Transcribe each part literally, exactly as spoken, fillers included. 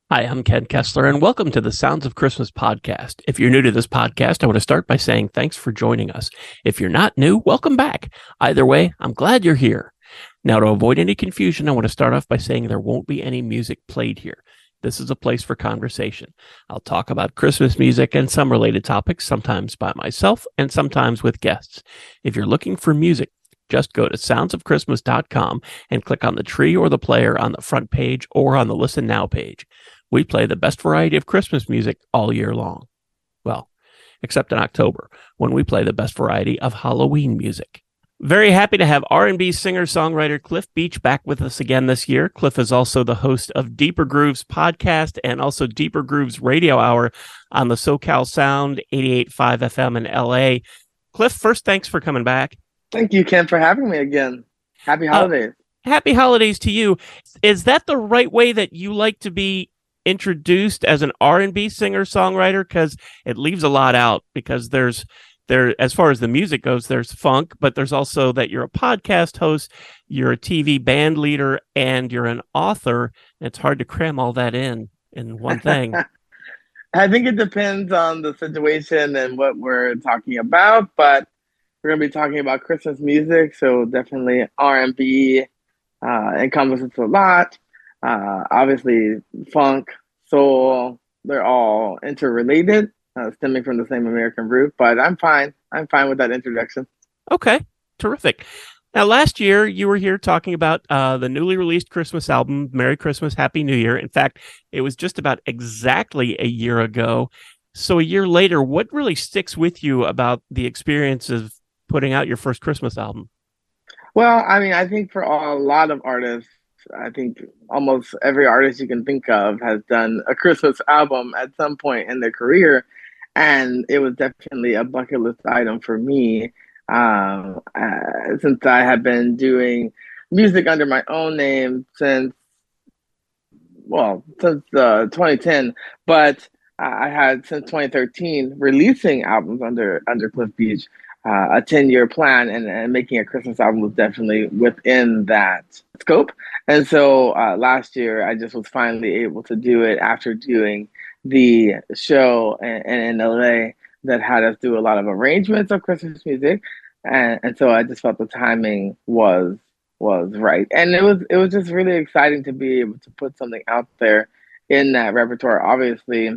Hi, I'm Ken Kessler, and welcome to the Sounds of Christmas podcast. If you're new to this podcast, I want to start by saying thanks for joining us. If you're not new, welcome back. Either way, I'm glad you're here. Now, to avoid any confusion, I want to start off by saying there won't be any music played here. This is a place for conversation. I'll talk about Christmas music and some related topics, sometimes by myself and sometimes with guests. If you're looking for music, just go to sounds of christmas dot com and click on the tree or the player on the front page or on the Listen Now page. We play the best variety of Christmas music all year long. Well, except in October, when we play the best variety of Halloween music. Very happy to have R and B singer-songwriter Cliff Beach back with us again this year. Cliff is also the host of Deeper Grooves podcast and also Deeper Grooves radio hour on the SoCal Sound eighty-eight point five F M in L A. Cliff, first, thanks for coming back. Thank you, Ken, for having me again. Happy holidays. Uh, happy holidays to you. Is that the right way that you like to be introduced as an R and B singer-songwriter? Because it leaves a lot out, because there's there as far as the music goes, there's funk, but there's also that you're a podcast host, you're a T V band leader, and you're an author. It's hard to cram all that in in one thing. I think it depends on the situation and what we're talking about, but we're going to be talking about Christmas music, so definitely R and B uh, encompasses a lot. Uh, obviously, funk, soul, they're all interrelated, uh, stemming from the same American root, but I'm fine. I'm fine with that introduction. Okay, terrific. Now, last year, you were here talking about uh, the newly released Christmas album, Merry Christmas, Happy New Year. In fact, it was just about exactly a year ago. So a year later, what really sticks with you about the experience of putting out your first Christmas album? Well, I mean, I think for a lot of artists, I think almost every artist you can think of has done a Christmas album at some point in their career. And it was definitely a bucket list item for me, um, uh, since I have been doing music under my own name since, well, since uh, twenty ten. But I had since twenty thirteen releasing albums under under Cliff Beach. Uh, a ten-year plan, and, and making a Christmas album was definitely within that scope. And so uh, last year, I just was finally able to do it after doing the show in, in L A that had us do a lot of arrangements of Christmas music. And, and so I just felt the timing was was right. And it was it was just really exciting to be able to put something out there in that repertoire. Obviously,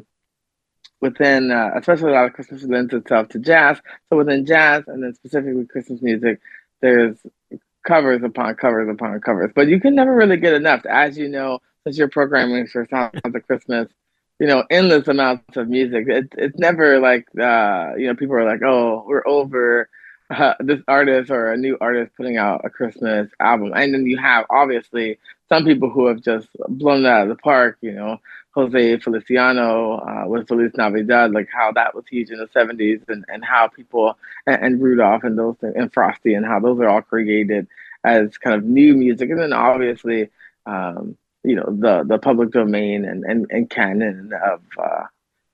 within, uh, especially a lot of Christmas lends itself to jazz. So within jazz, and then specifically Christmas music, there's covers upon covers upon covers. But you can never really get enough. As you know, since you're programming for Sounds of Christmas, you know, endless amounts of music. It, it's never like, uh, you know, people are like, oh, we're over uh, this artist or a new artist putting out a Christmas album. And then you have, obviously, some people who have just blown it out of the park, you know, Jose Feliciano uh, with Feliz Navidad, like how that was huge in the seventies, and, and how people, and, and Rudolph and those things, and Frosty, and how those are all created as kind of new music. And then obviously, um, you know, the, the public domain and, and, and canon of uh,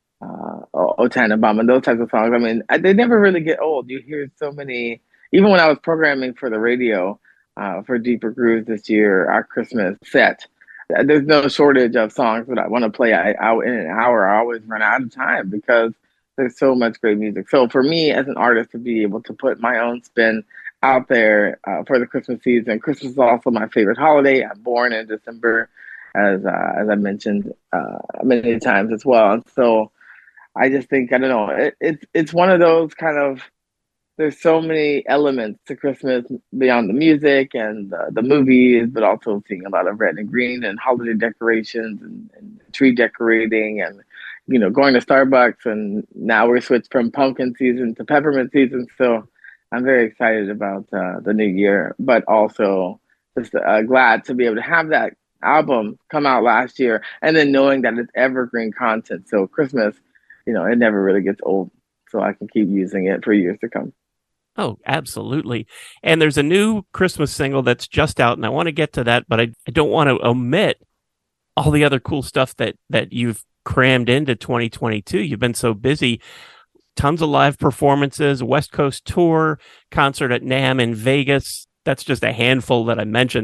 uh, O Tannenbaum and those types of songs. I mean, they never really get old. You hear so many, even when I was programming for the radio uh, for Deeper Grooves this year, our Christmas set, there's no shortage of songs that I want to play out in an hour. I always run out of time because there's so much great music. So for me as an artist to be able to put my own spin out there uh, for the Christmas season, Christmas is also my favorite holiday. I'm born in December, as uh, as I mentioned uh, many times as well. And so I just think, I don't know, it, it's it's one of those kind of, there's so many elements to Christmas beyond the music and the, the movies, but also seeing a lot of red and green and holiday decorations and, and tree decorating and, you know, going to Starbucks. And now we're switched from pumpkin season to peppermint season. So I'm very excited about uh, the new year, but also just uh, glad to be able to have that album come out last year and then knowing that it's evergreen content. So Christmas, you know, it never really gets old. So I can keep using it for years to come. Oh, absolutely. And there's a new Christmas single that's just out, and I want to get to that, but I, I don't want to omit all the other cool stuff that, that you've crammed into twenty twenty-two. You've been so busy. Tons of live performances, West Coast tour, concert at NAMM in Vegas. That's just a handful that I mentioned.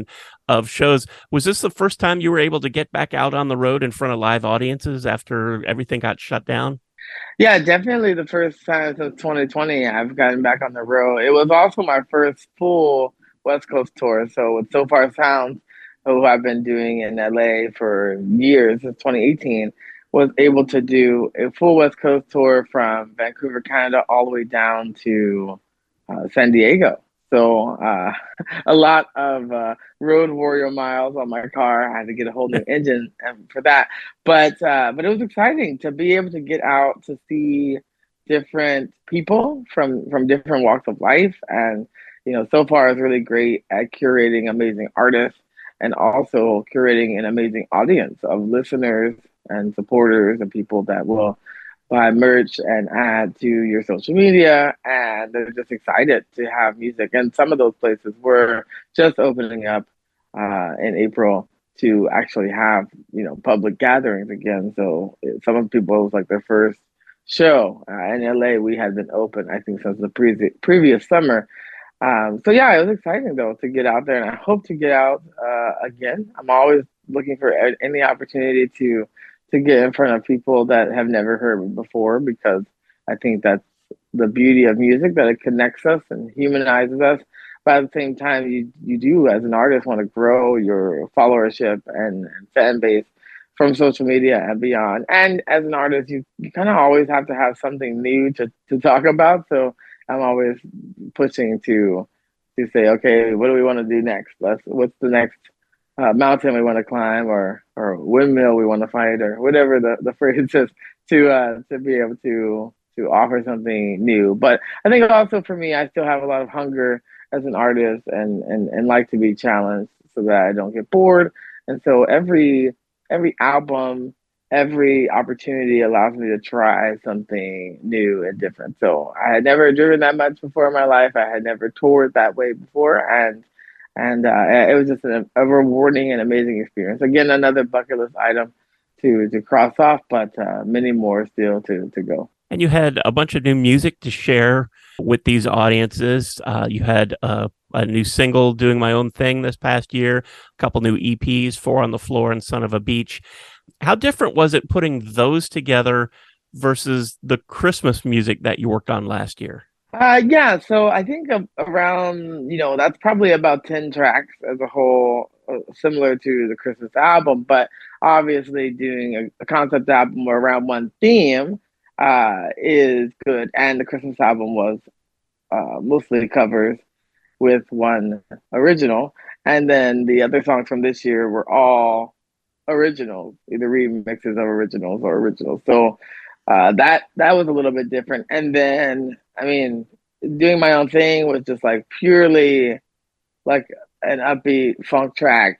of shows. Was this the first time you were able to get back out on the road in front of live audiences after everything got shut down? Yeah, definitely the first time since twenty twenty I've gotten back on the road. It was also my first full West Coast tour. So with So Far Sounds, who I've been doing in L A for years, since twenty eighteen, was able to do a full West Coast tour from Vancouver, Canada, all the way down to uh, San Diego. So uh, a lot of uh, road warrior miles on my car. I had to get a whole new engine um, for that, but uh, but it was exciting to be able to get out to see different people from from different walks of life, and you know, So Far is really great at curating amazing artists and also curating an amazing audience of listeners and supporters and people that will buy merch and add to your social media, and they're just excited to have music. And some of those places were just opening up uh, in April to actually have, you know, public gatherings again. So it, some of the people, it was like their first show uh, in L A. We had been open, I think, since the pre- previous summer. Um, so yeah, it was exciting though to get out there, and I hope to get out uh, again. I'm always looking for a- any opportunity to to get in front of people that have never heard me before, because I think that's the beauty of music, that it connects us and humanizes us. But at the same time, you you do as an artist want to grow your followership and, and fan base from social media and beyond. And as an artist, you, you kind of always have to have something new to, to talk about. So I'm always pushing to to say, okay, what do we want to do next? Let's what's the next uh, mountain we want to climb, or or windmill we want to fight, or whatever the, the phrase is, to uh, to be able to to offer something new. But I think also for me, I still have a lot of hunger as an artist, and and and like to be challenged so that I don't get bored. And so every every album, every opportunity allows me to try something new and different. So I had never driven that much before in my life. I had never toured that way before, and and uh, it was just a, a rewarding and amazing experience. Again, another bucket list item to to cross off, but uh, many more still to to go. And you had a bunch of new music to share with these audiences. Uh, you had uh, a new single, Doing My Own Thing, this past year, a couple new E Ps, Four on the Floor and Son of a Beach. How different was it putting those together versus the Christmas music that you worked on last year? Uh, yeah, so I think of, around, you know, that's probably about ten tracks as a whole, uh, similar to the Christmas album, but obviously doing a, a concept album around one theme uh, is good. And the Christmas album was uh, mostly covers with one original. And then the other songs from this year were all originals, either remixes of originals or originals. So uh, that that was a little bit different. And then, I mean, doing my own thing was just like purely like an upbeat funk track.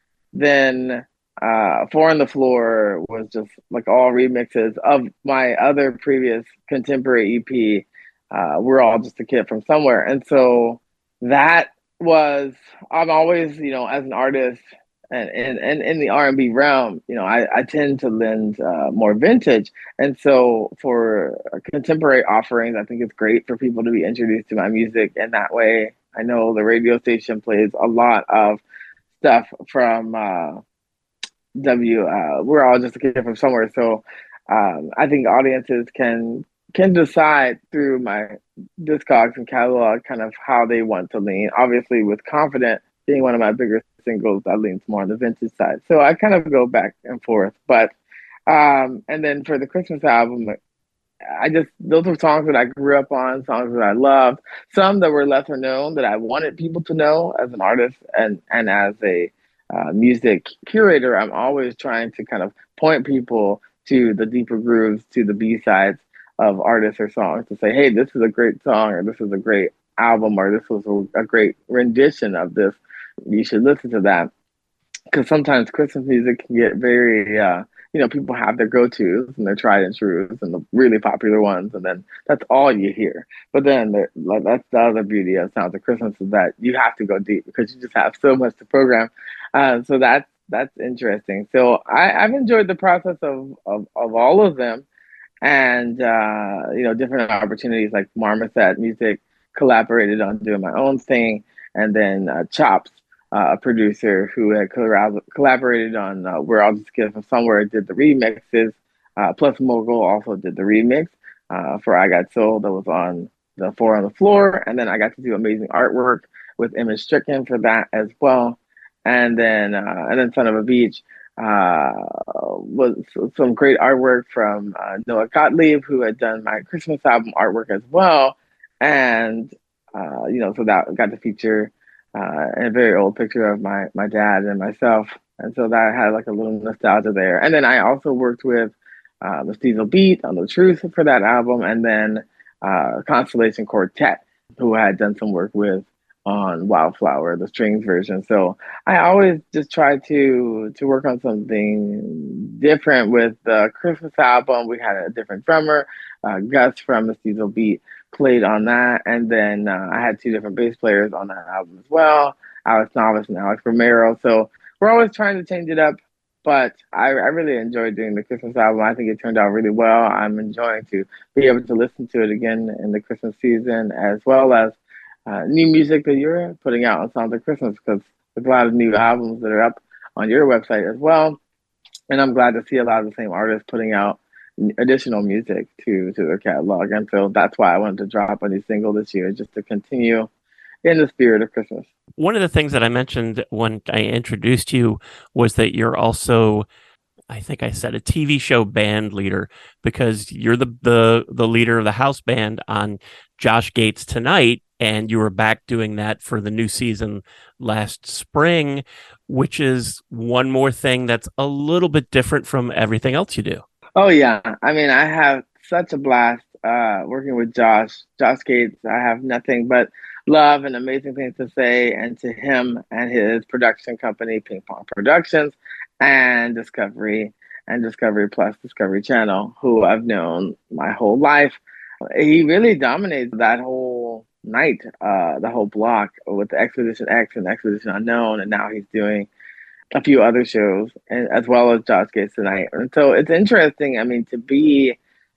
Then uh, Four on the Floor was just like all remixes of my other previous contemporary E P. Uh, we're all just a kid from somewhere, and so that was, I'm always, you know, as an artist and and, and in the R and B realm, you know, I, I tend to lend uh, more vintage. And so for contemporary offerings, I think it's great for people to be introduced to my music in that way. I know the radio station plays a lot of stuff from uh, W. Uh, we're all just a kid from somewhere, so um, I think audiences can can decide through my discogs and catalog kind of how they want to lean. Obviously, with Confident being one of my bigger singles, that leans more on the vintage side. So I kind of go back and forth. But um, and then for the Christmas album, I just, those were songs that I grew up on, songs that I loved, some that were lesser known that I wanted people to know as an artist, and and as a uh, music curator. I'm always trying to kind of point people to the deeper grooves, to the B sides of artists or songs, to say, hey, this is a great song, or this is a great album, or this was a, a great rendition of this. You should listen to that, because sometimes Christmas music can get very, uh, you know, people have their go-tos and their tried and trues and the really popular ones, and then that's all you hear. But then there, like, that's the other beauty of Sounds of Christmas, is that you have to go deep because you just have so much to program. Uh, so that's that's interesting. So I, I've enjoyed the process of, of, of all of them, and uh, you know, different opportunities like Marmoset Music collaborated on doing my own thing, and then uh, Chops uh, a producer who had collab- collaborated on uh, Where All This Kid From Somewhere did the remixes. Uh, Plus Mogul also did the remix uh, for I Got Soul that was on the Four on the Floor. And then I got to do amazing artwork with Image Stricken for that as well. And then uh, and then Son of a Beach uh, was some great artwork from uh, Noah Gottlieb, who had done my Christmas album artwork as well. And, uh, you know, so that got to feature uh, a very old picture of my, my dad and myself. And so that had like a little nostalgia there. And then I also worked with uh, the Steezel Beat on The Truth for that album. And then uh, Constellation Quartet, who I had done some work with on Wildflower, the strings version. So I always just try to to work on something different. With the Christmas album, we had a different drummer, uh, Gus from the Steezel Beat played on that, and then uh, I had two different bass players on that album as well, Alex Novice and Alex Romero. So we're always trying to change it up, but I, I really enjoyed doing the Christmas album. I think it turned out really well. I'm enjoying to be able to listen to it again in the Christmas season, as well as uh, new music that you're putting out on Sounds of Christmas, because there's a lot of new albums that are up on your website as well. And I'm glad to see a lot of the same artists putting out additional music to to their catalog. And so that's why I wanted to drop a new single this year, just to continue in the spirit of Christmas. One of the things that I mentioned when I introduced you was that you're also, I think I said, a T V show band leader, because you're the the the leader of the house band on Josh Gates Tonight, and you were back doing that for the new season last spring, which is one more thing that's a little bit different from everything else you do. Oh yeah, I mean, I have such a blast uh, working with Josh. Josh Gates, I have nothing but love and amazing things to say, and to him and his production company, Ping Pong Productions, and Discovery, and Discovery Plus, Discovery Channel, who I've known my whole life. He really dominates that whole night, uh, the whole block with the Expedition X and Expedition Unknown, and now he's doing a few other shows, and as well as Josh Gates Tonight. And so it's interesting, I mean, to be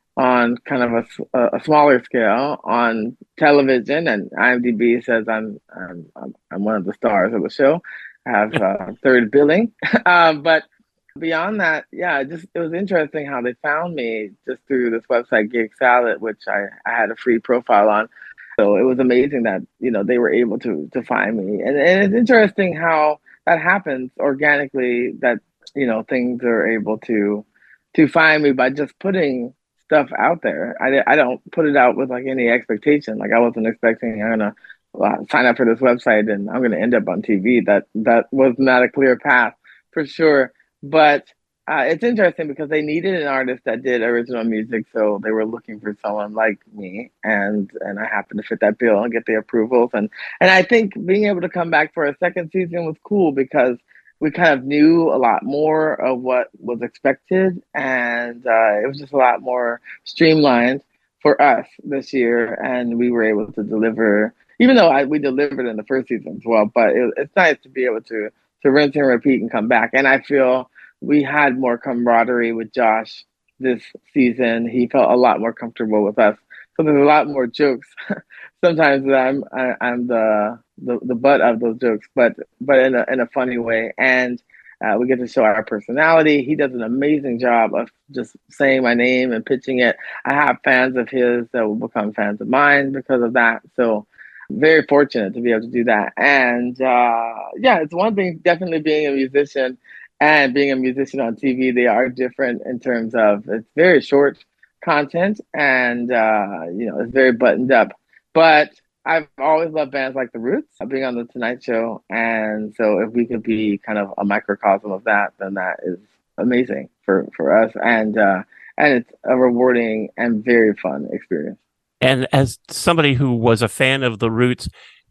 on kind of a, a smaller scale on television, and IMDb says I'm I'm, I'm one of the stars of the show. I have uh, third billing, um, but beyond that, yeah, it just it was interesting how they found me just through this website, Gig Salad, which I, I had a free profile on. So it was amazing that, you know, they were able to to find me, and, and it's interesting how that happens organically, that, you know, things are able to to find me by just putting stuff out there. I, I don't put it out with like any expectation. Like I wasn't expecting I'm gonna uh, sign up for this website and I'm gonna end up on T V. That that was not a clear path for sure. But uh, it's interesting because they needed an artist that did original music, so they were looking for someone like me, and and I happened to fit that bill and get the approvals. And and I think being able to come back for a second season was cool, because we kind of knew a lot more of what was expected, and uh, it was just a lot more streamlined for us this year, and we were able to deliver, even though I, we delivered in the first season as well. But it, it's nice to be able to to rinse and repeat and come back. And I feel we had more camaraderie with Josh this season. He felt a lot more comfortable with us, so there's a lot more jokes. Sometimes I'm I, I'm the, the the butt of those jokes, but but in a in a funny way, and uh, we get to show our personality. He does an amazing job of just saying my name and pitching it. I have fans of his that will become fans of mine because of that. So very fortunate to be able to do that. And uh, yeah, it's one thing definitely being a musician and being a musician on T V. They are different in terms of it's very short content, and uh, you know, it's very buttoned up. But I've always loved bands like The Roots, being on the Tonight Show, and so if we could be kind of a microcosm of that, then that is amazing for for us, and uh, and it's a rewarding and very fun experience. And as somebody who was a fan of The Roots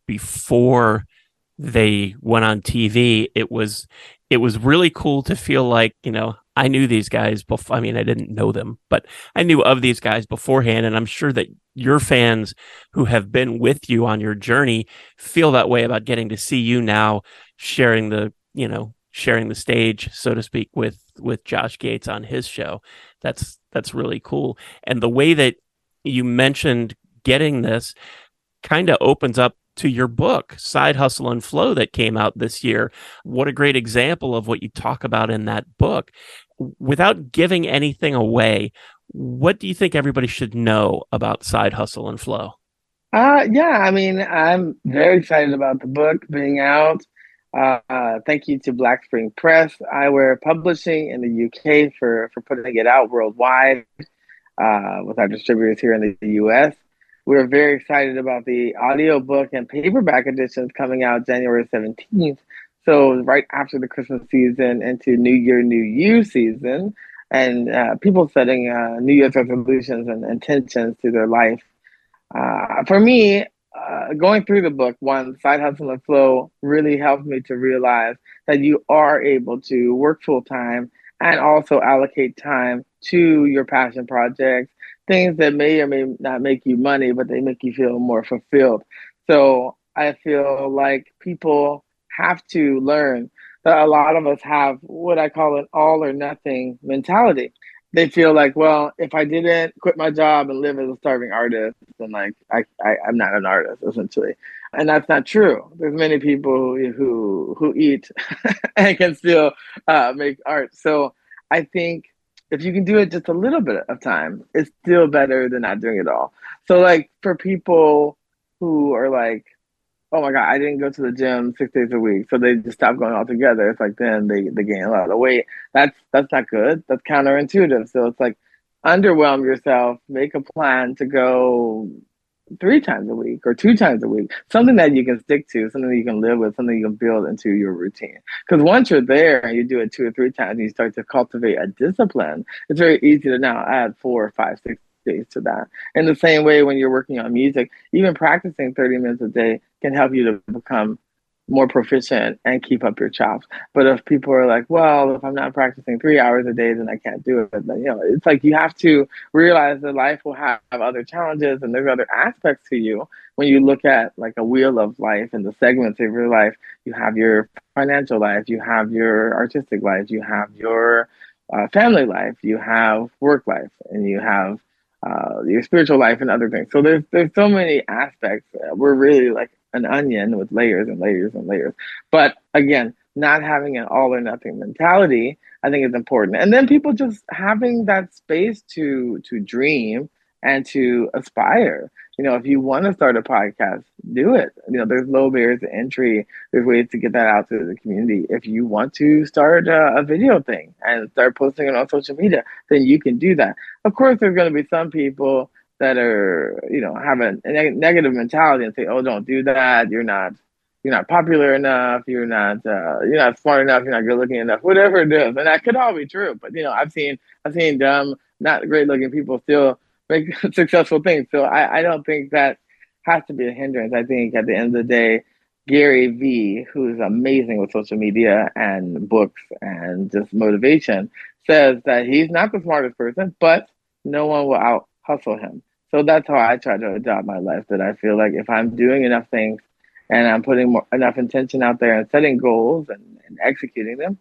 before they went on T V, it was it was really cool to feel like, you know, I knew these guys before. I mean, I didn't know them, but I knew of these guys beforehand. And I'm sure that your fans who have been with you on your journey feel that way about getting to see you now sharing the, you know, sharing the stage, so to speak, with, with Josh Gates on his show. That's, that's really cool. And the way that you mentioned getting this kind of opens up to your book, Side Hustle and Flow, that came out this year. What a great example of what you talk about in that book. Without giving anything away, what do you think everybody should know about Side Hustle and Flow? Uh, yeah, I mean, I'm very excited about the book being out. Uh, uh, thank you to Black Spring Press, Eyewear Publishing in the U K for for putting it out worldwide uh, with our distributors here in the U S. We're very excited about the audiobook and paperback editions coming out January seventeenth. So right after the Christmas season into New Year, New You season, and uh, people setting uh, New Year's resolutions and intentions to their life. Uh, for me, uh, going through the book, one, Side Hustle and Flow really helped me to realize that you are able to work full time and also allocate time to your passion projects, things that may or may not make you money, but they make you feel more fulfilled. So I feel like people have to learn that a lot of us have what I call an all or nothing mentality. They feel like, well, if I didn't quit my job and live as a starving artist, then like I, I I'm not an artist essentially, and that's not true. There's many people who who, who eat and can still uh, make art. So I think if you can do it just a little bit of time, it's still better than not doing it all. So like for people who are like, oh my God, I didn't go to the gym six days a week, so they just stopped going altogether. It's like then they, they gain a lot of weight. That's that's not good. That's counterintuitive. So it's like underwhelm yourself, make a plan to go three times a week or two times a week, something that you can stick to, something that you can live with, something you can build into your routine. Because once you're there and you do it two or three times and you start to cultivate a discipline, it's very easy to now add four, five, six days to that. In the same way, when you're working on music, even practicing thirty minutes a day can help you to become more proficient and keep up your chops. But if people are like, well, if I'm not practicing three hours a day, then I can't do it. But, you know, it's like you have to realize that life will have other challenges and there's other aspects to you. When you look at like a wheel of life and the segments of your life, you have your financial life, you have your artistic life, you have your uh, family life, you have work life, and you have uh, your spiritual life and other things. So there's there's so many aspects. Uh, we're really like an onion with layers and layers and layers. But again, not having an all or nothing mentality, I think is important. And then people just having that space to to dream and to aspire. You know, if you want to start a podcast, do it. You know, there's low barriers to entry. There's ways to get that out to the community. If you want to start a, a video thing and start posting it on social media, then you can do that. Of course, there's going to be some people that are, you know, have a, a neg- negative mentality and say, "Oh, don't do that. You're not, you're not popular enough. You're not, uh, you're not smart enough. You're not good looking enough." Whatever it is, and that could all be true. But you know, I've seen, I've seen dumb, not great looking people still make successful things. So I, I don't think that has to be a hindrance. I think at the end of the day, Gary Vee, who's amazing with social media and books and just motivation, says that he's not the smartest person, but no one will out hustle him. So that's how I try to adopt my life. That I feel like if I'm doing enough things and I'm putting more, enough intention out there and setting goals and, and executing them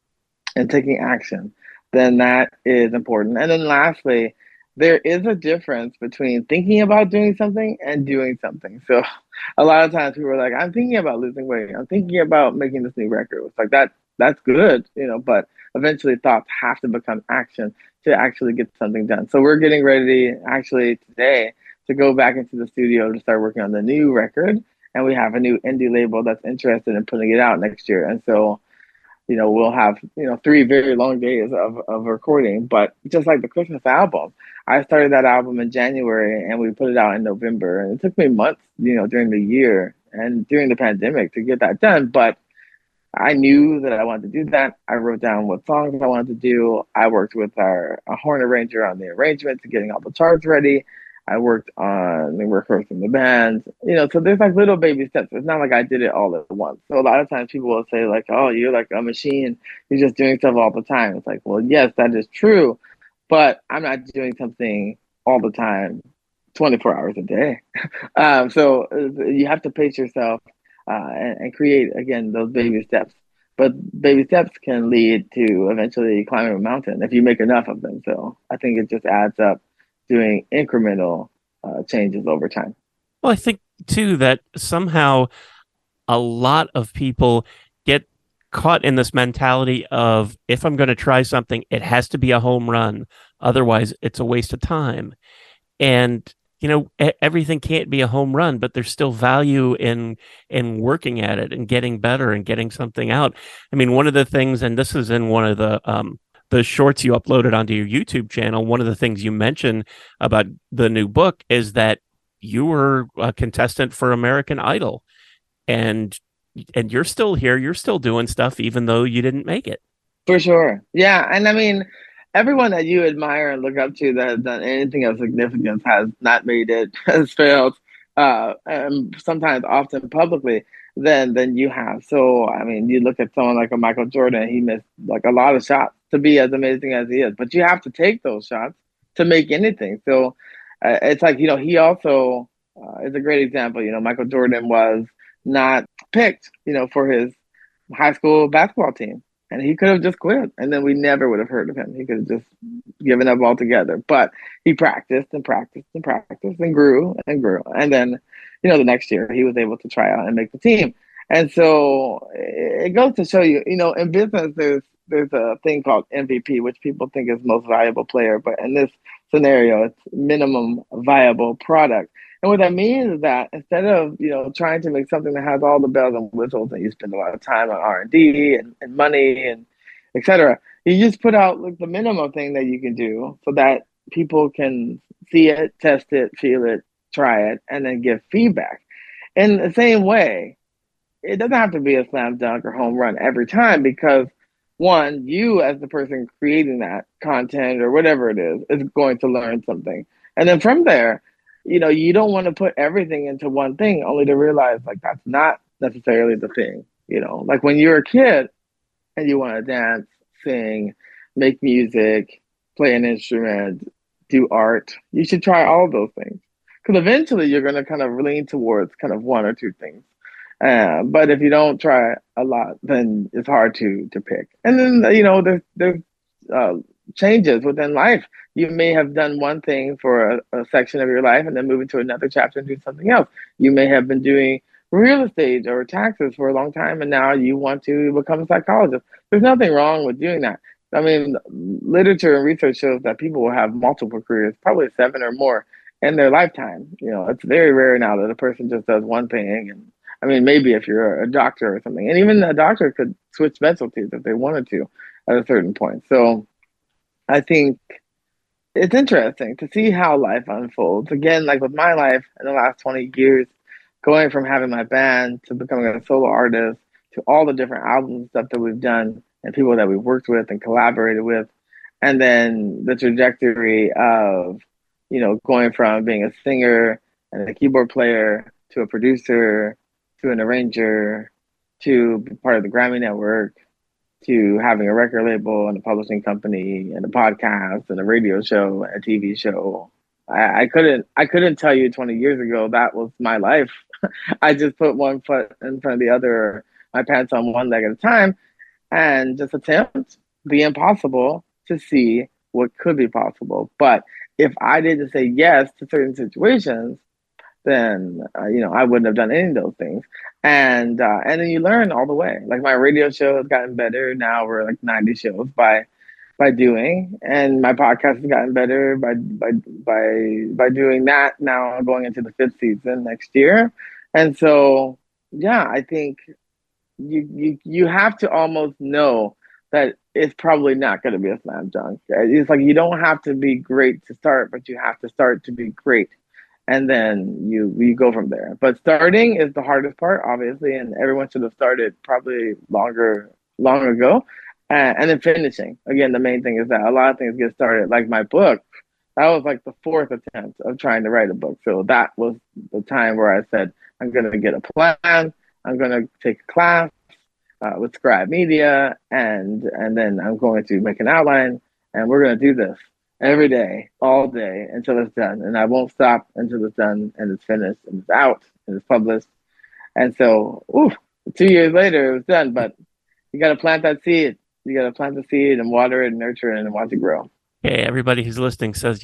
and taking action, then that is important. And then lastly, there is a difference between thinking about doing something and doing something. So a lot of times people are like, I'm thinking about losing weight. I'm thinking about making this new record. It's like that, that's good, you know, but eventually thoughts have to become action to actually get something done. So we're getting ready actually today to go back into the studio to start working on the new record. And we have a new indie label that's interested in putting it out next year. And so you know, we'll have, you know, three very long days of, of recording. But just like the Christmas album, I started that album in January and we put it out in November. And it took me months, you know, during the year and during the pandemic to get that done. But I knew that I wanted to do that. I wrote down what songs I wanted to do. I worked with our a horn arranger on the arrangements and getting all the charts ready. I worked on the rehearsing the band, you know, so there's like little baby steps. It's not like I did it all at once. So a lot of times people will say like, oh, you're like a machine. You're just doing stuff all the time. It's like, well, yes, that is true, but I'm not doing something all the time, twenty-four hours a day. um, so uh, you have to pace yourself uh, and, and create, again, those baby steps. But baby steps can lead to eventually climbing a mountain if you make enough of them. So I think it just adds up doing incremental uh, changes over time. Well, I think too, that somehow a lot of people get caught in this mentality of, if I'm going to try something, it has to be a home run. Otherwise, it's a waste of time. And you know, e- everything can't be a home run, but there's still value in in working at it and getting better and getting something out. I mean, one of the things, and this is in one of the um the shorts you uploaded onto your YouTube channel, one of the things you mentioned about the new book is that you were a contestant for American Idol, and and you're still here, you're still doing stuff even though you didn't make it. For sure. Yeah. And I mean, everyone that you admire and look up to that has done anything of significance has not made it, has failed, uh, and sometimes often publicly than than you have. So I mean, you look at someone like a Michael Jordan, he missed like a lot of shots to be as amazing as he is, but you have to take those shots to make anything. So uh, it's like, you know, he also uh, is a great example. You know, Michael Jordan was not picked, you know, for his high school basketball team. And he could have just quit, and then we never would have heard of him. He could have just given up altogether. But he practiced and practiced and practiced and grew and grew. And then, you know, the next year he was able to try out and make the team. And so it goes to show you, you know, in business, there's there's a thing called M V P, which people think is most valuable player. But in this scenario, it's minimum viable product. And what that means is that instead of, you know, trying to make something that has all the bells and whistles and you spend a lot of time on R and D and, and money and et cetera, you just put out like the minimum thing that you can do so that people can see it, test it, feel it, try it, and then give feedback. In the same way, it doesn't have to be a slam dunk or home run every time because one, you as the person creating that content or whatever it is, is going to learn something. And then from there, you know, you don't want to put everything into one thing only to realize like that's not necessarily the thing. You know, like when you're a kid and you want to dance, sing, make music, play an instrument, do art, you should try all of those things. Because eventually you're going to kind of lean towards kind of one or two things. Uh, but if you don't try a lot, then it's hard to to pick. And then you know there's there's uh, changes within life. You may have done one thing for a, a section of your life, and then move into another chapter and do something else. You may have been doing real estate or taxes for a long time, and now you want to become a psychologist. There's nothing wrong with doing that. I mean, literature and research shows that people will have multiple careers, probably seven or more in their lifetime. You know, it's very rare now that a person just does one thing and I mean, maybe if you're a doctor or something, and even a doctor could switch specialties if they wanted to at a certain point. So I think it's interesting to see how life unfolds. Again, like with my life in the last twenty years, going from having my band to becoming a solo artist to all the different albums and stuff that we've done and people that we've worked with and collaborated with. And then the trajectory of, you know, going from being a singer and a keyboard player to a producer to an arranger, to be part of the Grammy Network, to having a record label and a publishing company and a podcast and a radio show and a T V show. I, I couldn't I couldn't tell you twenty years ago that was my life. I just put one foot in front of the other, my pants on one leg at a time, and just attempt the impossible to see what could be possible. But if I didn't say yes to certain situations, then uh, you know I wouldn't have done any of those things. And uh, and then you learn all the way. Like my radio show has gotten better. Now we're like ninety shows by by doing, and my podcast has gotten better by by by by doing that. Now I'm going into the fifth season next year, and so yeah, I think you you you have to almost know that it's probably not going to be a slam dunk. It's like you don't have to be great to start, but you have to start to be great and then you you go from there. But starting is the hardest part, obviously, and everyone should have started probably longer long ago. Uh, and then finishing. Again, the main thing is that a lot of things get started. Like my book, that was like the fourth attempt of trying to write a book. So that was the time where I said, I'm going to get a plan. I'm going to take a class uh, with Scribe Media, and and then I'm going to make an outline, and we're going to do this every day, all day until it's done. And I won't stop until it's done and it's finished and it's out and it's published. And so, ooh, two years later, it was done. But you got to plant that seed. You got to plant the seed and water it and nurture it and watch it grow. Hey, everybody who's listening says you keep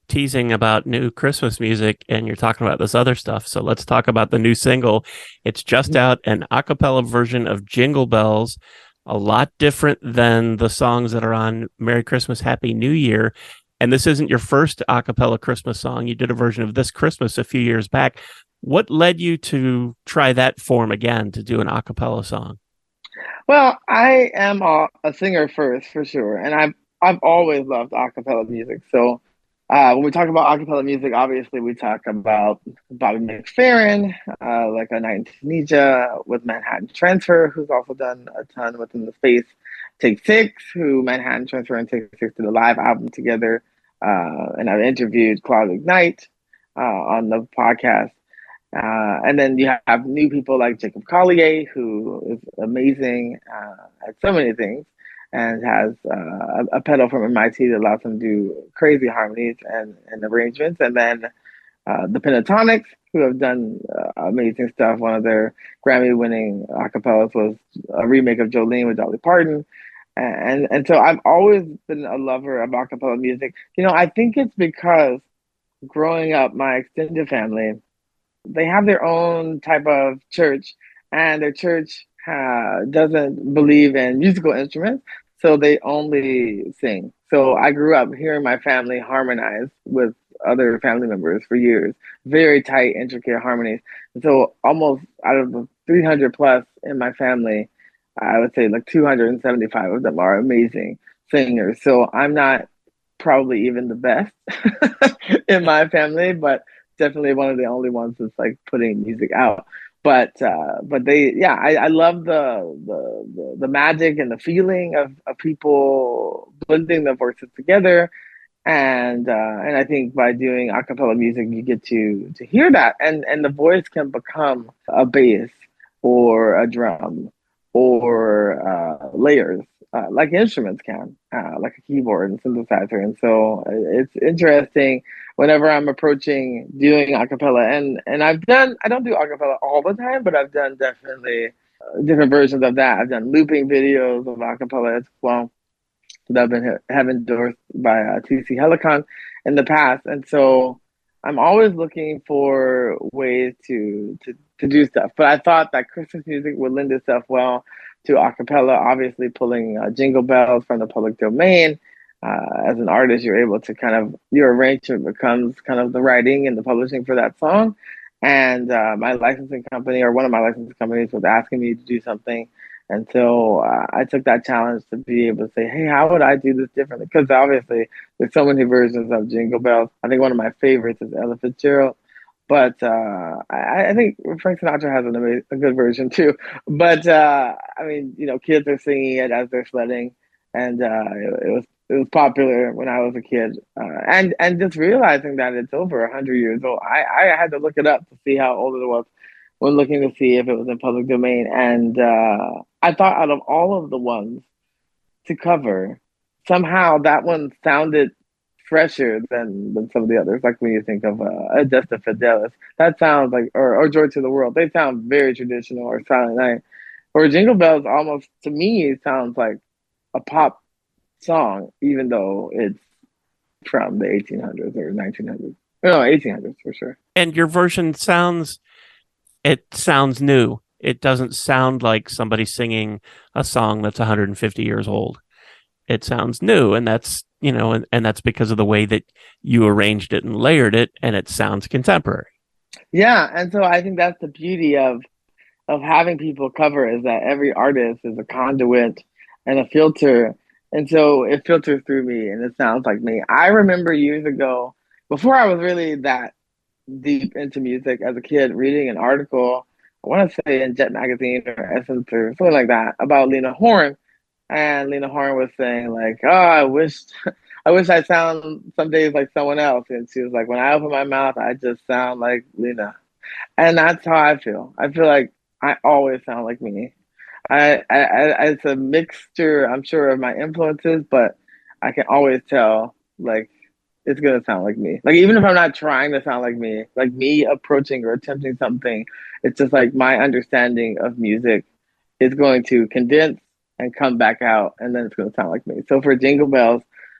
teasing about new Christmas music and you're talking about this other stuff. So let's talk about the new single. It's just out, an a cappella version of Jingle Bells, a lot different than the songs that are on Merry Christmas, Happy New Year. And this isn't your first a cappella Christmas song. You did a version of This Christmas a few years back. What led you to try that form again, to do an a cappella song? Well, I am a, a singer first, for sure, and I've I've always loved a cappella music. So uh, when we talk about a cappella music, obviously we talk about Bobby McFerrin, uh, like A Night in Tunisia with Manhattan Transfer, who's also done a ton within the space. Take Six, who Manhattan Transfer and Take Six did a live album together, uh, and I've interviewed Claude Ignite uh, on the podcast. Uh, and then you have new people like Jacob Collier, who is amazing uh, at so many things and has uh, a, a pedal from M I T that allows him to do crazy harmonies and, and arrangements. And then uh, the Pentatonics, who have done uh, amazing stuff. One of their Grammy-winning acapellas was a remake of Jolene with Dolly Parton. And, and so I've always been a lover of acapella music. You know, I think it's because growing up, my extended family, they have their own type of church, and their church uh, doesn't believe in musical instruments, so they only sing. So I grew up hearing my family harmonize with other family members for years, very tight, intricate harmonies. And so almost out of the three hundred plus in my family, I would say like two hundred seventy-five of them are amazing singers. So I'm not probably even the best in my family, but definitely one of the only ones that's like putting music out. But uh, but they, yeah, I, I love the, the the the magic and the feeling of, of people blending the voices together, and uh, and I think by doing a cappella music, you get to to hear that, and and the voice can become a bass or a drum or uh, layers, uh, like instruments can, uh, like a keyboard and synthesizer. And so uh, it's interesting whenever I'm approaching doing a cappella. And, and I've done, I don't do a cappella all the time, but I've done definitely uh, different versions of that. I've done looping videos of a cappella as well that I've been have endorsed by uh, T C Helicon in the past. And so I'm always looking for ways to, to to do stuff. But I thought that Christmas music would lend itself well to a cappella, obviously pulling uh, Jingle Bells from the public domain. Uh, as an artist, you're able to kind of, your arrangement becomes kind of the writing and the publishing for that song. And uh, my licensing company, or one of my licensing companies, was asking me to do something. And so uh, I took that challenge to be able to say, hey, how would I do this differently? Because obviously there's so many versions of Jingle Bells. I think one of my favorites is Ella Fitzgerald. But uh, I, I think Frank Sinatra has an amazing, a good version too. But uh, I mean, you know, kids are singing it as they're sledding, and uh, it, it was it was popular when I was a kid. Uh, and and just realizing that it's over a hundred years old, I, I had to look it up to see how old it was when looking to see if it was in public domain. And uh, I thought out of all of the ones to cover, somehow that one sounded fresher than, than some of the others. Like when you think of uh, Adesta Fidelis, that sounds like, or, or Joy to the World, they sound very traditional, or Silent Night. Or Jingle Bells almost, to me, sounds like a pop song, even though it's from the eighteen hundreds or nineteen hundreds. No, eighteen hundreds for sure. And your version sounds, it sounds new. It doesn't sound like somebody singing a song that's one hundred fifty years old. It sounds new, and that's, you know, and, and that's because of the way that you arranged it and layered it, and it sounds contemporary. Yeah, and so I think that's the beauty of of having people cover, is that every artist is a conduit and a filter, and so it filters through me, and it sounds like me. I remember years ago, before I was really that deep into music as a kid, reading an article, I want to say in Jet Magazine or Essence or something like that, about Lena Horne. And Lena Horne was saying like, "Oh, I wish, I wish I sound some days like someone else." And she was like, "When I open my mouth, I just sound like Lena," and that's how I feel. I feel like I always sound like me. I, I, I it's a mixture, I'm sure, of my influences, but I can always tell like it's gonna sound like me. Like even if I'm not trying to sound like me, like me approaching or attempting something, it's just like my understanding of music is going to condense and come back out, and then it's going to sound like me. So for Jingle Bells,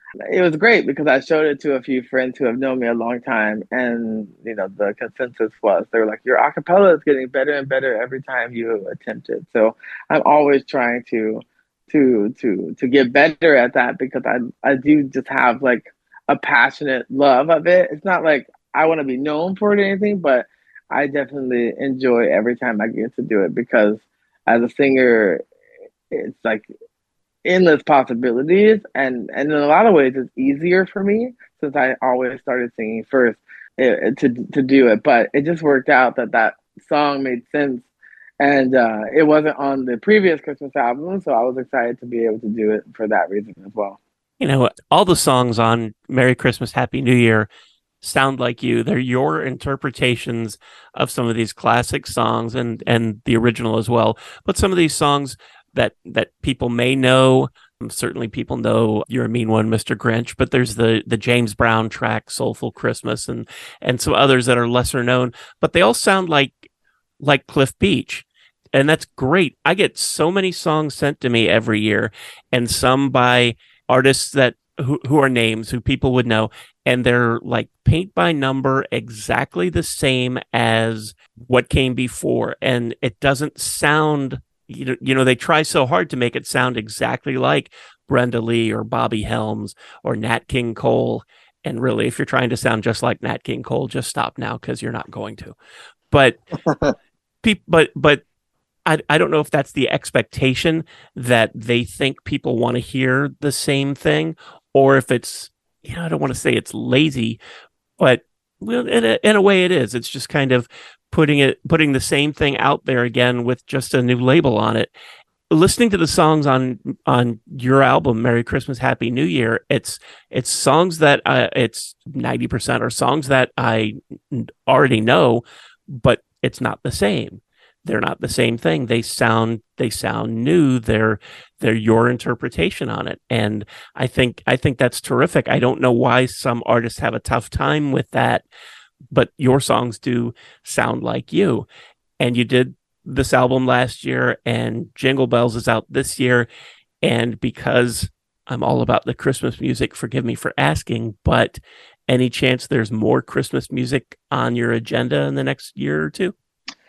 It was great because I showed it to a few friends who have known me a long time, and you know the consensus was they were like, "Your acapella is getting better and better every time you attempt it." So I'm always trying to to to to get better at that because I I do just have like a passionate love of it. It's not like I want to be known for it or anything, but I definitely enjoy every time I get to do it because as a singer, it's like endless possibilities, and and in a lot of ways it's easier for me since I always started singing first eh, to to do it, but it just worked out that that song made sense, and uh, it wasn't on the previous Christmas album, so I was excited to be able to do it for that reason as well. You know, all the songs on Merry Christmas, Happy New Year sound like you. They're your interpretations of some of these classic songs and and the original as well. But some of these songs that that people may know, um, certainly people know You're a Mean One, Mister Grinch, but there's the the James Brown track, Soulful Christmas, and and some others that are lesser known, but they all sound like like Cliff Beach. And that's great. I get so many songs sent to me every year, and some by artists that who, who are names who people would know, and they're like paint by number exactly the same as what came before, and it doesn't sound, you know, you know they try so hard to make it sound exactly like Brenda Lee or Bobby Helms or Nat King Cole. And really, if you're trying to sound just like Nat King Cole, just stop now because you're not going to. But people, but but I, I don't know if that's the expectation that they think people want to hear the same thing, or if it's, you know, I don't want to say it's lazy, but well, in a, in a way it is. It's just kind of putting it, putting the same thing out there again with just a new label on it. Listening to the songs on on your album, Merry Christmas, Happy New Year, it's it's songs that uh, it's ninety percent are songs that I already know, but it's not the same. They're not the same thing. They sound they sound new. They're they're your interpretation on it. And I think I think that's terrific. I don't know why some artists have a tough time with that, but your songs do sound like you. And you did this album last year, and Jingle Bells is out this year. And because I'm all about the Christmas music, forgive me for asking, but any chance there's more Christmas music on your agenda in the next year or two?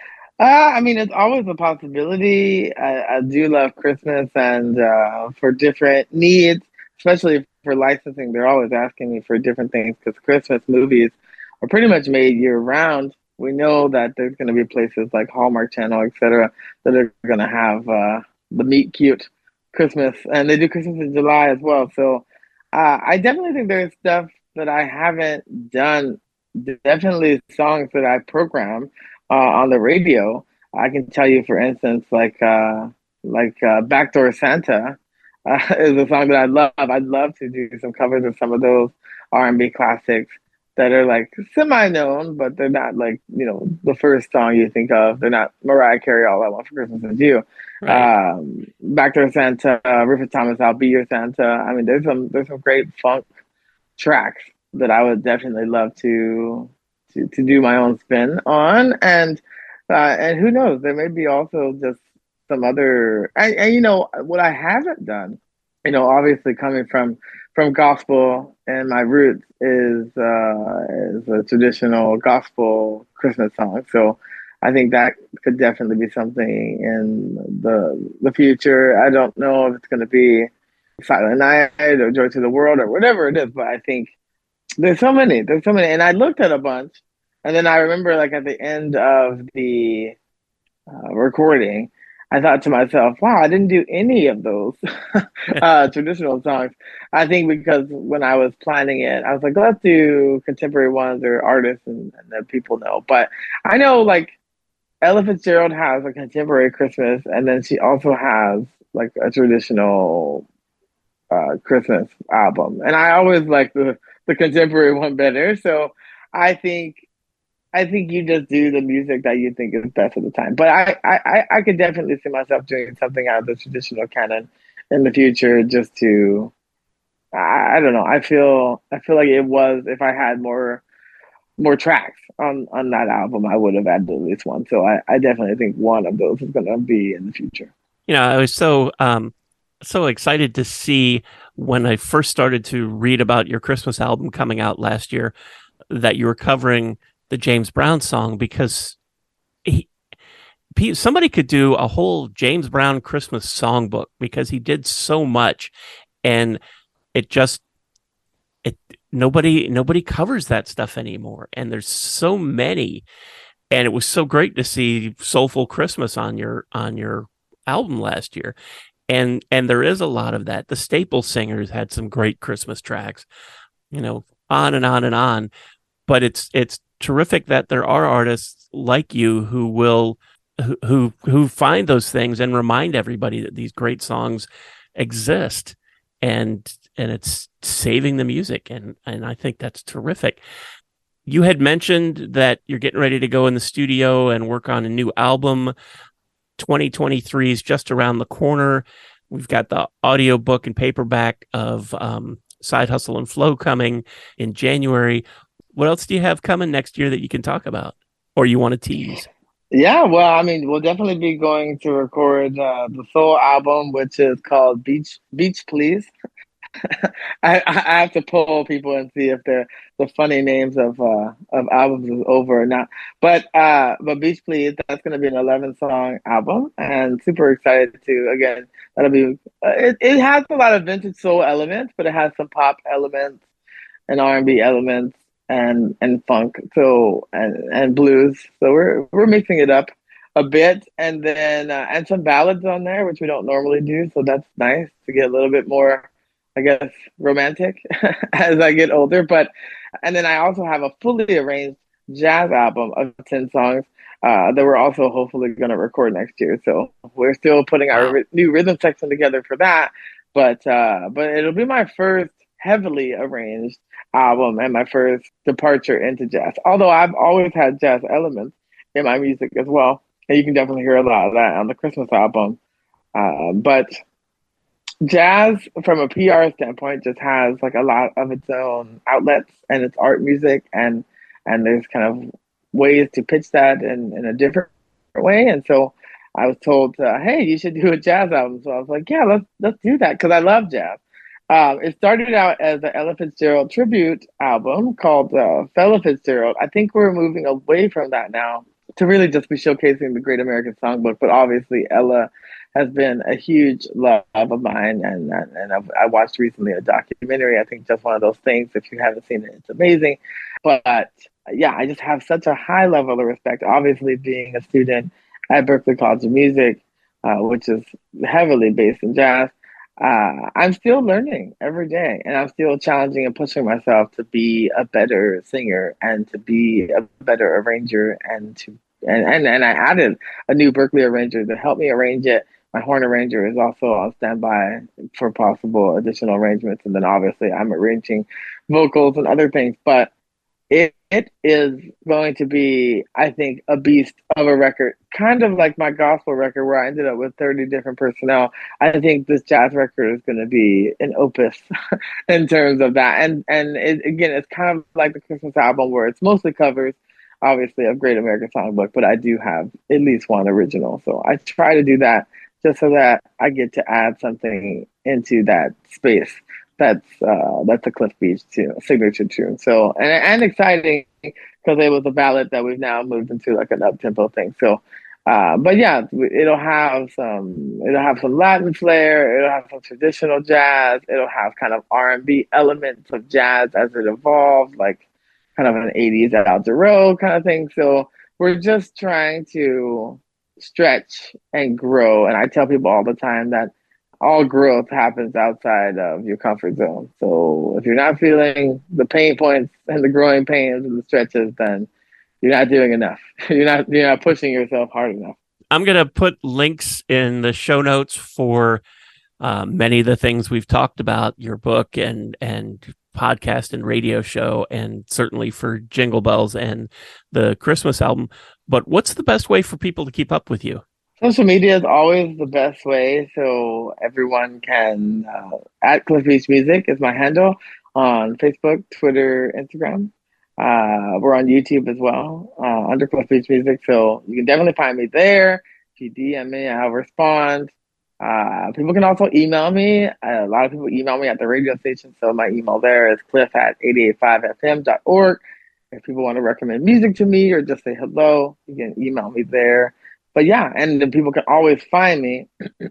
Uh, I mean, it's always a possibility. I, I do love Christmas, and uh, for different needs, especially for licensing, they're always asking me for different things because Christmas movies are pretty much made year round. We know that there's going to be places like Hallmark Channel, et cetera, that are going to have uh, the meet cute Christmas, and they do Christmas in July as well. So uh, I definitely think there's stuff that I haven't done. Definitely songs that I program uh, on the radio. I can tell you, for instance, like uh, like uh, "Backdoor Santa" uh, is a song that I love. I'd love to do some covers of some of those R and B classics that are like semi-known, but they're not like you know the first song you think of. They're not Mariah Carey, "All I Want for Christmas Is You." Right. Um, "Backdoor Santa," uh, Rufus Thomas, "I'll Be Your Santa." I mean, there's some there's some great funk tracks that I would definitely love to to, to do my own spin on, and uh, and who knows, there may be also just some other, and, and you know what I haven't done, you know, obviously coming from from gospel and my roots is uh, is a traditional gospel Christmas song, so I think that could definitely be something in the the future. I don't know if it's going to be Silent Night or Joy to the World or whatever it is, but I think there's so many. There's so many. And I looked at a bunch, and then I remember like at the end of the uh, recording, I thought to myself, wow, I didn't do any of those uh, traditional songs. I think because when I was planning it, I was like, let's do contemporary ones or artists and, and that people know. But I know like Ella Fitzgerald has a contemporary Christmas, and then she also has like a traditional uh, Christmas album, and I always like the the contemporary one better. So I think I think you just do the music that you think is best at the time. But I I I could definitely see myself doing something out of the traditional canon in the future, just to I, I don't know. I feel I feel like it was if I had more more tracks on on that album, I would have added at least one. So I, I definitely think one of those is going to be in the future. You know, I was so um so excited to see when I first started to read about your Christmas album coming out last year that you were covering the James Brown song because he, somebody could do a whole James Brown Christmas songbook because he did so much, and it just it nobody nobody covers that stuff anymore, and there's so many, and it was so great to see Soulful Christmas on your on your album last year. And and there is a lot of that. The Staple Singers had some great Christmas tracks, you know, on and on and on. But it's it's terrific that there are artists like you who will who who find those things and remind everybody that these great songs exist, and and it's saving the music, and and I think that's terrific. You had mentioned that you're getting ready to go in the studio and work on a new album. twenty twenty-three is just around the corner. We've got the audiobook and paperback of um, Side Hustle and Flow coming in January. What else do you have coming next year that you can talk about or you want to tease? Yeah, well, I mean, we'll definitely be going to record uh, the full album, which is called Beach Beach Please. I, I have to poll people and see if the the funny names of uh, of albums is over or not. But uh, but Beach Please, that's going to be an eleven song album, and super excited to again. That'll be uh, it. It has a lot of vintage soul elements, but it has some pop elements and R and B elements and and funk. So and and blues. So we're we're mixing it up a bit, and then uh, and some ballads on there, which we don't normally do. So that's nice to get a little bit more, I guess, romantic as I get older. But and then I also have a fully arranged jazz album of ten songs uh, that we're also hopefully going to record next year. So we're still putting our Wow. ri- new rhythm section together for that. But uh, but it'll be my first heavily arranged album and my first departure into jazz. Although I've always had jazz elements in my music as well, and you can definitely hear a lot of that on the Christmas album. Uh, but jazz from a P R standpoint just has like a lot of its own outlets, and it's art music, and and there's kind of ways to pitch that in, in a different way. And so I was told, uh, hey, you should do a jazz album. So I was like, yeah, let's let's do that because I love jazz. Um, it started out as an Ella Fitzgerald tribute album called uh, Fella Fitzgerald. I think we're moving away from that now to really just be showcasing the Great American Songbook. But obviously, Ella has been a huge love of mine, and and, and I've, I watched recently a documentary. I think just one of those things. If you haven't seen it, it's amazing. But yeah, I just have such a high level of respect. Obviously, being a student at Berklee College of Music, uh, which is heavily based in jazz, uh, I'm still learning every day, and I'm still challenging and pushing myself to be a better singer and to be a better arranger, and to and and, and I added a new Berklee arranger to help me arrange it. My horn arranger is also on standby for possible additional arrangements, and then obviously I'm arranging vocals and other things. But it it is going to be, I think, a beast of a record, kind of like my gospel record where I ended up with thirty different personnel. I think this jazz record is going to be an opus in terms of that. And and it, again, it's kind of like the Christmas album where it's mostly covers, obviously, of Great American Songbook, but I do have at least one original. So I try to do that just so that I get to add something into that space. That's uh, that's a Cliff Beach too, signature tune. So and and exciting because it was a ballad that we've now moved into like an up tempo thing. So, uh, but yeah, it'll have some it'll have some Latin flair. It'll have some traditional jazz. It'll have kind of R and B elements of jazz as it evolves, like kind of an eighties Al Jarreau kind of thing. So we're just trying to stretch and grow. And I tell people all the time that all growth happens outside of your comfort zone. So if you're not feeling the pain points and the growing pains and the stretches, then you're not doing enough. You're not you're not pushing yourself hard enough. I'm going to put links in the show notes for uh, many of the things we've talked about, your book and and podcast and radio show, and certainly for Jingle Bells and the Christmas album. But what's the best way for people to keep up with you? Social media is always the best way, so everyone can, uh, at Cliff Beach Music is my handle on Facebook, Twitter, Instagram. Uh, we're on YouTube as well, uh, under Cliff Beach Music, so you can definitely find me there. If you D M me, I'll respond. Uh, people can also email me. Uh, a lot of people email me at the radio station, so my email there is cliff at eight eight five f m dot org. If people want to recommend music to me or just say hello, you can email me there. But yeah, and then people can always find me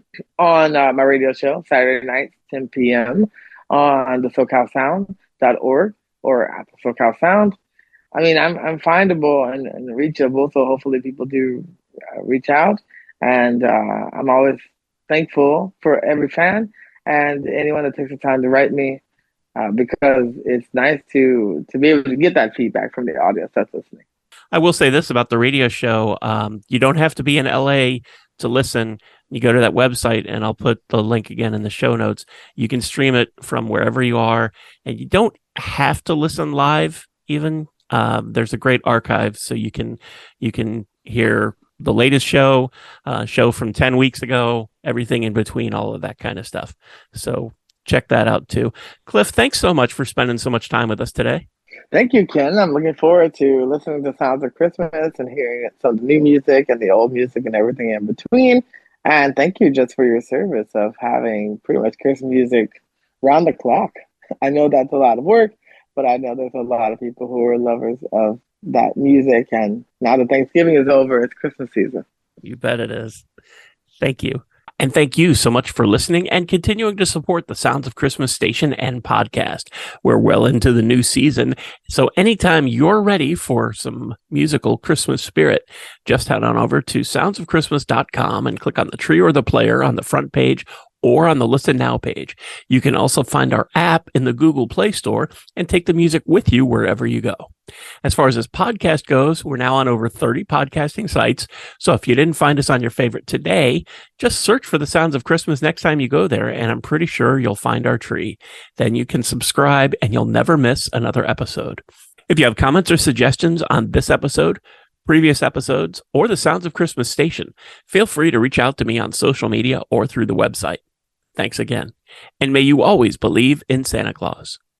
on uh, my radio show, Saturday nights, ten p.m. on the socal sound dot org or at the SoCal Sound. I mean, I'm I'm findable and, and reachable, so hopefully people do uh, reach out. And uh, I'm always thankful for every fan and anyone that takes the time to write me uh, because it's nice to to be able to get that feedback from the audience that's listening. I will say this about the radio show. Um, you don't have to be in L A to listen. You go to that website, and I'll put the link again in the show notes. You can stream it from wherever you are, and you don't have to listen live even. Uh, there's a great archive, so you can you can hear the latest show, uh, show from ten weeks ago, everything in between, all of that kind of stuff. So check that out too. Cliff, thanks so much for spending so much time with us today. Thank you, Ken. I'm looking forward to listening to Sounds of Christmas and hearing some new music and the old music and everything in between. And thank you just for your service of having pretty much Christmas music round the clock. I know that's a lot of work, but I know there's a lot of people who are lovers of that music. And now that Thanksgiving is over, it's Christmas season. You bet it is. Thank you. And thank you so much for listening and continuing to support the Sounds of Christmas station and podcast. We're well into the new season, so anytime you're ready for some musical Christmas spirit, just head on over to sounds of christmas dot com and click on the tree or the player on the front page or on the Listen Now page. You can also find our app in the Google Play Store and take the music with you wherever you go. As far as this podcast goes, we're now on over thirty podcasting sites. So if you didn't find us on your favorite today, just search for the Sounds of Christmas next time you go there, and I'm pretty sure you'll find our tree. Then you can subscribe and you'll never miss another episode. If you have comments or suggestions on this episode, previous episodes, or the Sounds of Christmas station, feel free to reach out to me on social media or through the website. Thanks again. And may you always believe in Santa Claus.